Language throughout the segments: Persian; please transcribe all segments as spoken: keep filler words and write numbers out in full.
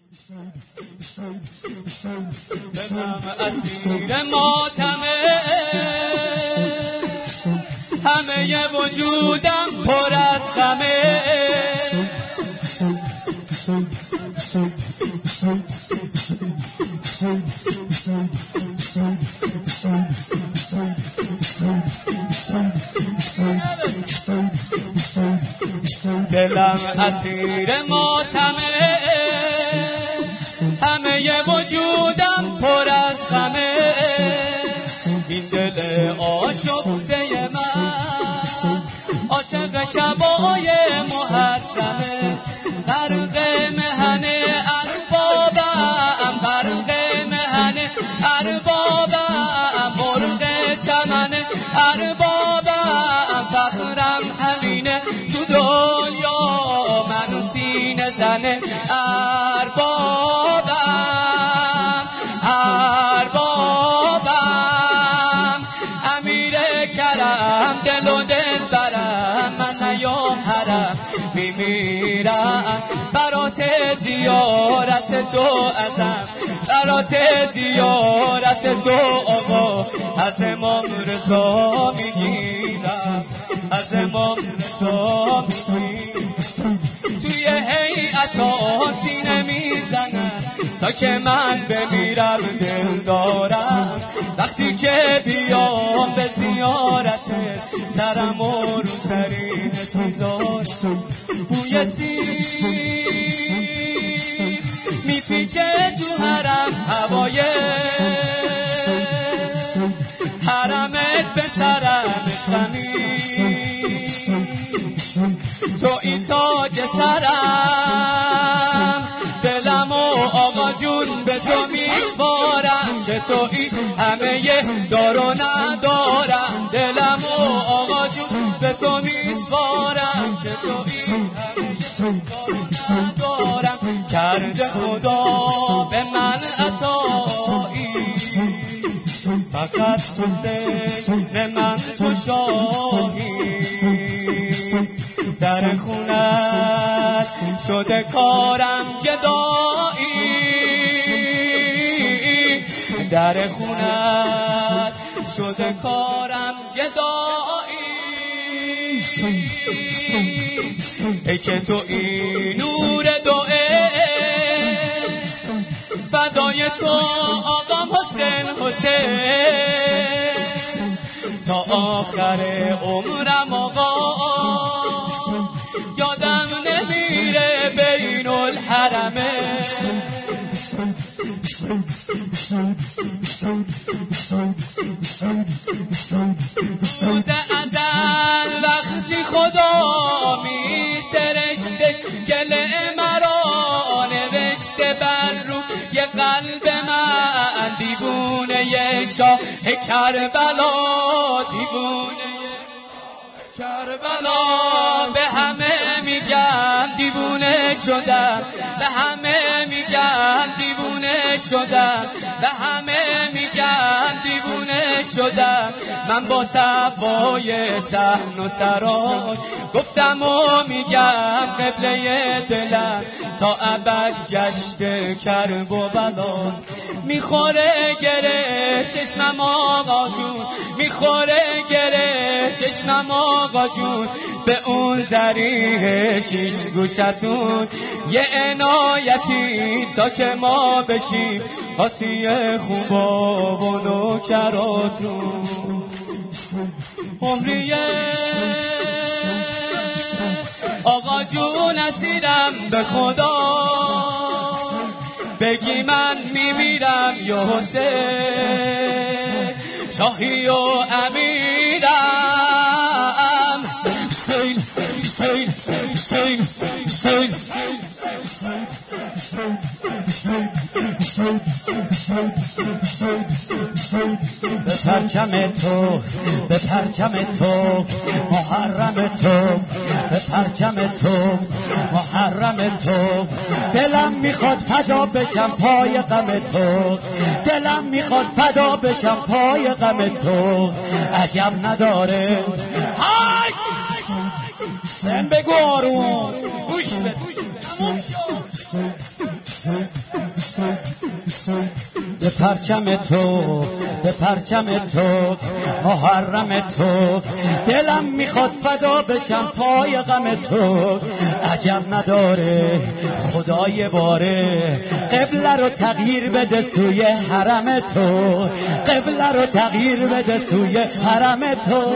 دلم اسیر ماتمه، همه وجودم پر از غمه. دلم اسیر ماتمه، همه وجودم پر از غمه. این دل آشفته من عاشق شبای محرمه، غرق مهنه اربابم، غرق مهنه اربابم، مرغ چمنه اربابم. فخرم همینه تو دنیا، من سینه زنه اربابم، اربابم. امیر کرم دل و دل برم، من نیام حرم میمیرم برات زیارت تو ازم، برات زیارت تو آقا. از امام رضا میگیرم، از امام رضا میگیرم. توی هیئت ها سینه میزنم تا که من بمیرم دل دارم. وقتی که بیام به زیارت سرم و رو سرین تیزارم. بوی سیر میپیچه تو حرم هوای حرمت به سرم شمی، تو این تاج سرم. دلم و آقا جون به تو میسپارم که تو این همه دار و ندارم. دلم و آقا جون به تو میسپارم که تو این همه ندارم. کرده خدا به من عطایی، فقط حسین من تو شاهی. در خونت شده کارم گدایی، در خونت شده کارم گدایی. ای که تو این نور دوئه، فدای تو آقام حسین حسین. تا آخر عمرم آقا یادم نمیره بین الحرمه. روز ازل وقتی خدا می سرشتش گل مرا نوشته بر رو یه قلب من، دیوونه یه شاه کربلا، دیوونه کربلا. به همه میگم دیوونه شدم، به همه میگم دیوونه شدم، به همه میگم دیوونه شدم. من با صفای صحن و سرای گفتم و میگم قبله دلم تا ابد گشته کرب و بلا. میخوره گره چشمم آقا جون، میخوره گره چشمم آقا جون. به اون ذریح شیش گوشتون یه عنایتی تا که ما بشیم قاسی خوبا و نوکراتون. عمریه آقا جون اسیرم به خدا، بگی من میمیرم یا حسین، شاهی و امیرم. حسین حسین حسین حسین به پرچم تو، به پرچم تو محرم تو، به پرچم تو محرم تو. دلم میخواد فدا بشم پای غم تو، دلم میخواد فدا بشم پای غم تو. عجب نداره های سن بگو آروم گوش بده به پرچم تو به پرچم تو محرم تو دلم میخواد فدا بشم پای غم تو عجب نداره خدای باره قبله رو تغییر بده سوی حرم تو قبله رو تغییر بده سوی حرم تو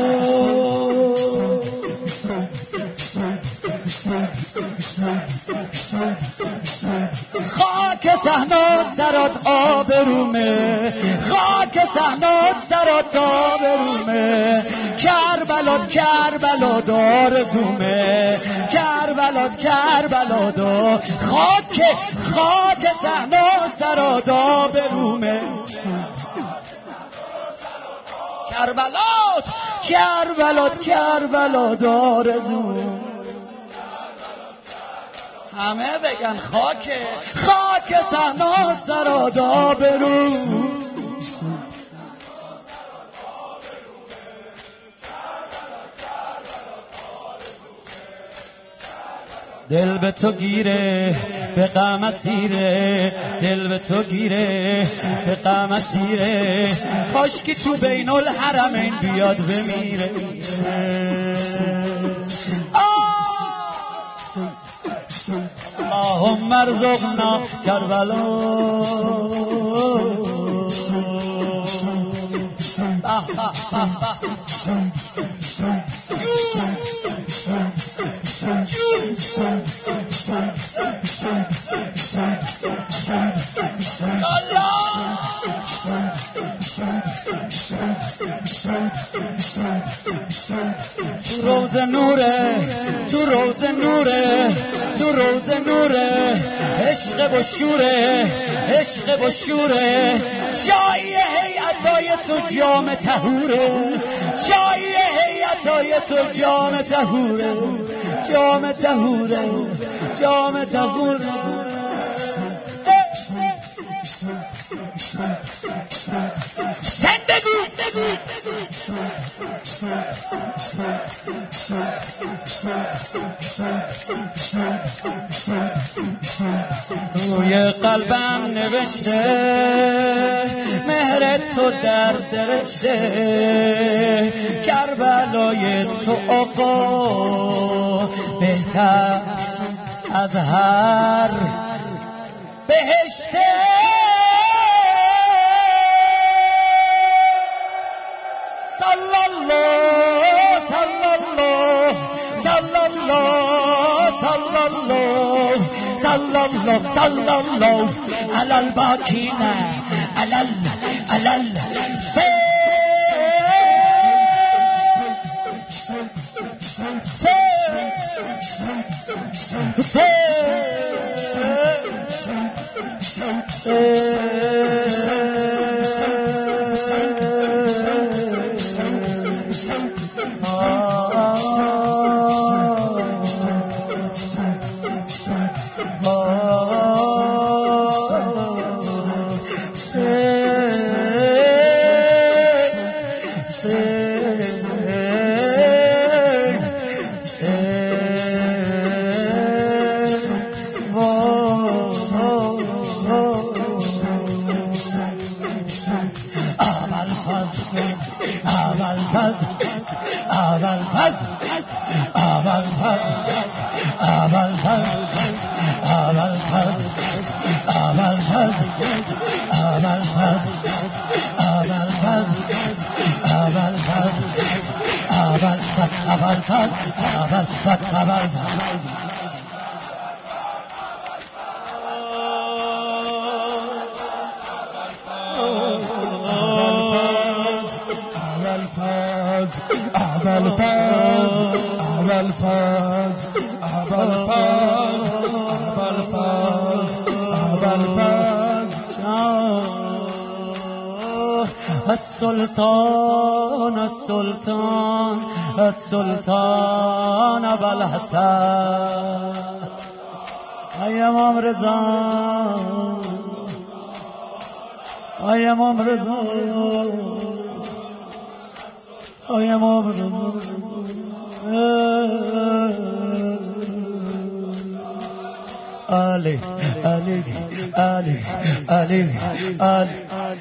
خاک صحنا سرات آبرومه خاک صحنا سرات آبرومه کربلات کربلا دارزومه کربلات کربلا دار خاک خاک صحنا سرات آبرومه کربلات کربلات کربلا دارزومه همه بگن خاک خاک صحنا سرات آبرومه دل به تو گیره به غم اسیره دل به تو گیره به غم اسیره کاش که تو بین الحرمین بیاد بمیره اللهم ارزقنا کربلا تو روز نوره تو روز نوره تو روز نوره عشق و شوره عشق و شوره جای هیئتای تو جام طهوره جای هیئتای تو جام طهوره جام طهوره جام طهوره سن بگو روی قلبم نوشته مهر تو در سرشته کربلای تو آقا بهتر از هر بهشته صلی الله صلی الله صلی الله صلی الله صلی الله صلی الله علی الباکین علی علی السلطان السلطان السلطان ابوالحسن ای امام رضا ای امام رضا ای امام رضا Ali, Ali, Ali, Ali, Ali.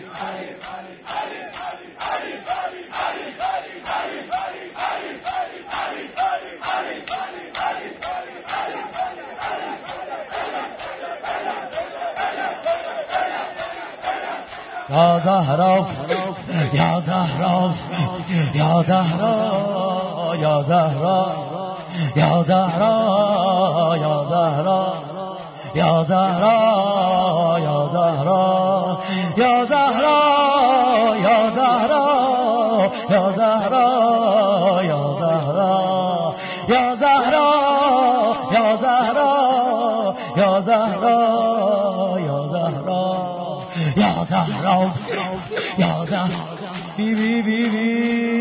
Ya Zahra, Ya Zahra, Ya Zahra, Ya Zahra, Ya Zahra, Ya Zahra, Ya Zahra, Ya Zahra, Ya Zahra, Ya Zahra, Ya Zahra, Ya Zahra, Ya Zahra, Ya Zahra, Ya Zahra, Ya Zahra, Ya Zahra, Ya Zahra, Bibi Bibi,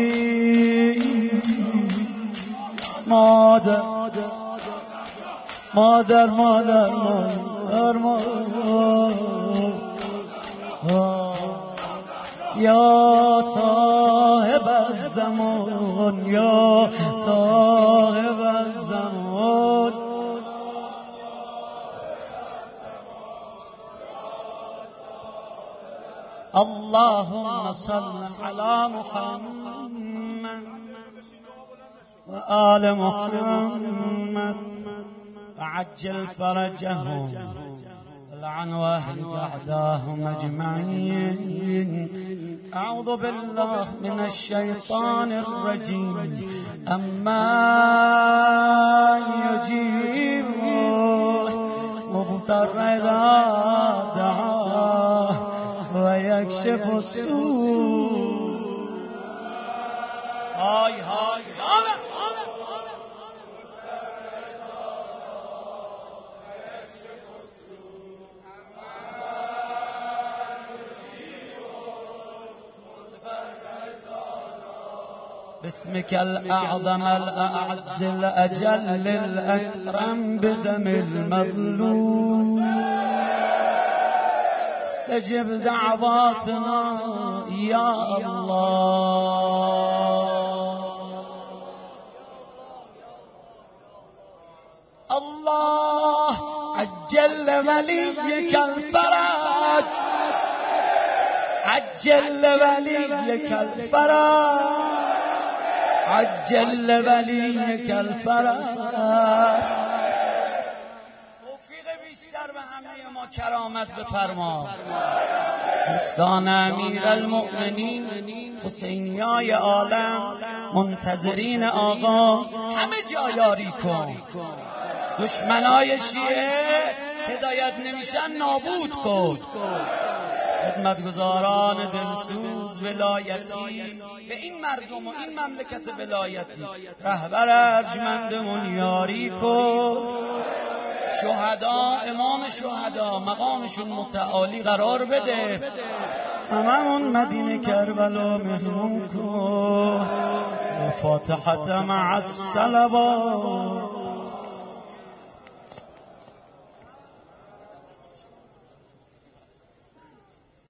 Mother, Mother, Mother, Mother, Mother, Ya sahib az-zaman, Ya sahib az-zaman. Allahumma salli ala Muhammad wa ali Muhammad وعجل فرجهم لعن واهل أعداهم أجمعين. أعوذ بالله من الشيطان الرجيم. أما يجيب مضطر إذا دعاه ويكشف السوء. هاي هاي باسمك الأعظم الأعز الأجل الأكرم بدم المظلوم استجب دعواتنا يا الله. الله عجل وليك الفرج، عجل وليك الفرج، عجل وليك الفرج. توفیق بیشتر به همه ما کرامت بفرما. دوستان امیر المؤمنین حسینیای عالم، منتظرین آقا، همه جا یاری کن. دشمنای شیعه هدایت نمیشن نابود کن. خدمتگزاران دلسوز ولایتی به این مردم و این مملکت ولایتی رهبر ارجمندمون یاری کن. شهدا، امام شهدا مقامشون متعالی قرار بده. هممون مدینه کربلا مهمون کن. فاتحة مع الصلوات.